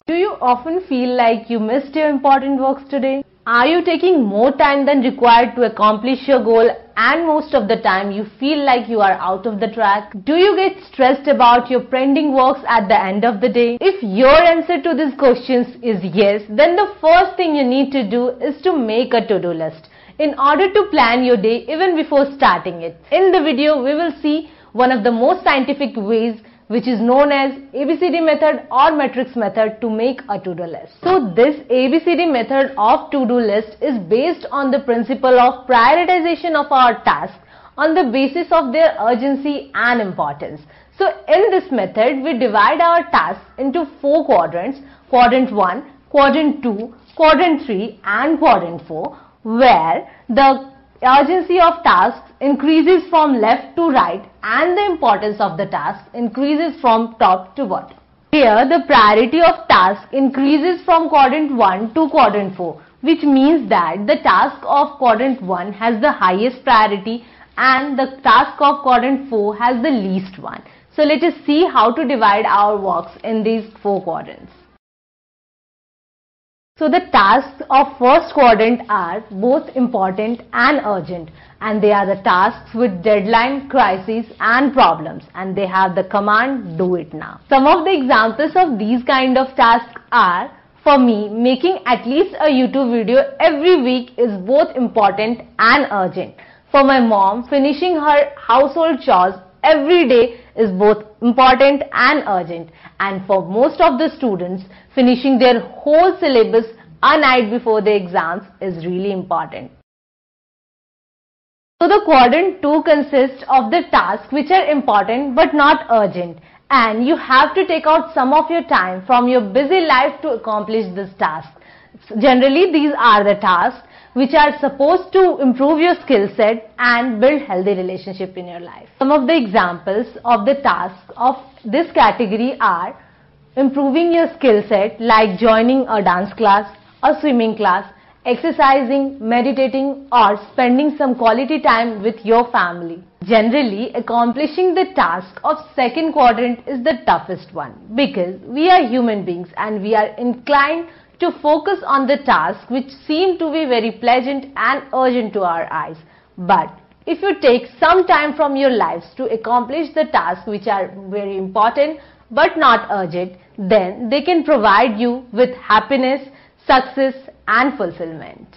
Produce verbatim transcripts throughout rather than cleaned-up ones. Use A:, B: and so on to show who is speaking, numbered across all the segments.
A: Do you often feel like you missed your important works today? Are you taking more time than required to accomplish your goal, and most of the time you feel like you are out of the track? Do you get stressed about your pending works at the end of the day? If your answer to these questions is yes, then the first thing you need to do is to make a to-do list in order to plan your day even before starting it. In the video, we will see one of the most scientific ways, which is known as A B C D method or matrix method, to make a to-do list. So this A B C D method of to-do list is based on the principle of prioritization of our tasks on the basis of their urgency and importance. So in this method, we divide our tasks into four quadrants: quadrant one, quadrant two, quadrant three and quadrant four, where the urgency of tasks increases from left to right and the importance of the task increases from top to bottom. Here the priority of task increases from quadrant one to quadrant four, which means that the task of quadrant one has the highest priority and the task of quadrant four has the least one. So let us see how to divide our works in these four quadrants. So the tasks of first quadrant are both important and urgent, and they are the tasks with deadline, crises and problems, and they have the command do it now. Some of the examples of these kind of tasks are, for me, making at least a YouTube video every week is both important and urgent. For my mom, finishing her household chores every day is both important and urgent, and for most of the students, finishing their whole syllabus a night before the exams is really important. So the quadrant two consists of the tasks which are important but not urgent, and you have to take out some of your time from your busy life to accomplish this task. Generally, these are the tasks which are supposed to improve your skill set and build healthy relationship in your life. Some of the examples of the tasks of this category are improving your skill set, like joining a dance class, a swimming class, exercising, meditating or spending some quality time with your family. Generally, accomplishing the task of second quadrant is the toughest one, because we are human beings and we are inclined to focus on the tasks which seem to be very pleasant and urgent to our eyes. But if you take some time from your lives to accomplish the tasks which are very important but not urgent, then they can provide you with happiness, success and fulfillment.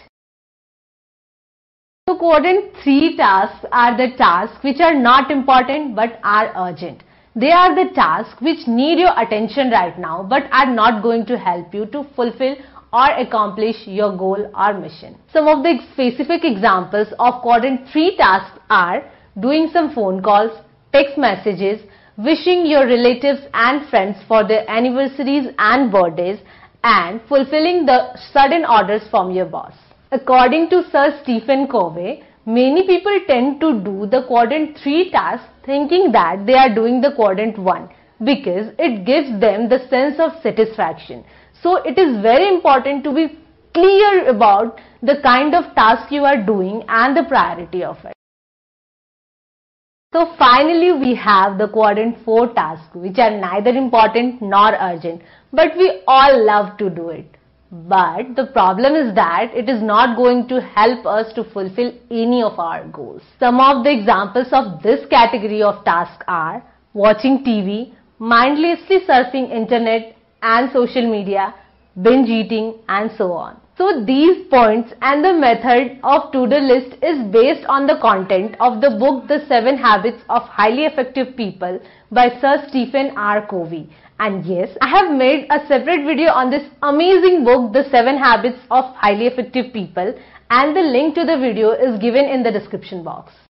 A: So quadrant three tasks are the tasks which are not important but are urgent. They are the tasks which need your attention right now but are not going to help you to fulfill or accomplish your goal or mission. Some of the specific examples of quadrant three tasks are doing some phone calls, text messages, wishing your relatives and friends for their anniversaries and birthdays, and fulfilling the sudden orders from your boss. According to Sir Stephen Covey, many people tend to do the quadrant three task thinking that they are doing the quadrant one because it gives them the sense of satisfaction. So it is very important to be clear about the kind of task you are doing and the priority of it. So finally, we have the quadrant four tasks, which are neither important nor urgent, but we all love to do it. But the problem is that it is not going to help us to fulfill any of our goals. Some of the examples of this category of tasks are watching T V, mindlessly surfing internet and social media, binge eating and so on. So these points and the method of to-do list is based on the content of the book The Seven Habits of Highly Effective People by Sir Stephen R. Covey. And yes, I have made a separate video on this amazing book, The Seven Habits of Highly Effective People, and the link to the video is given in the description box.